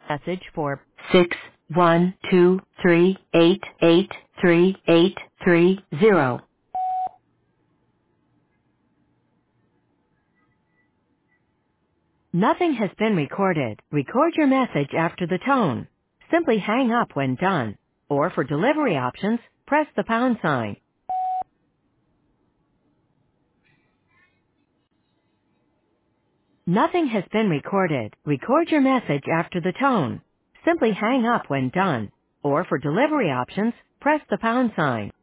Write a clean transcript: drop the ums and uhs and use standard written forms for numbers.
Message for 61238833830. Nothing has been recorded. Record your message after the tone. Simply hang up when done. Or for delivery options, press the pound sign. Nothing has been recorded. Record your message after the tone. Simply hang up when done. Or for delivery options, press the pound sign.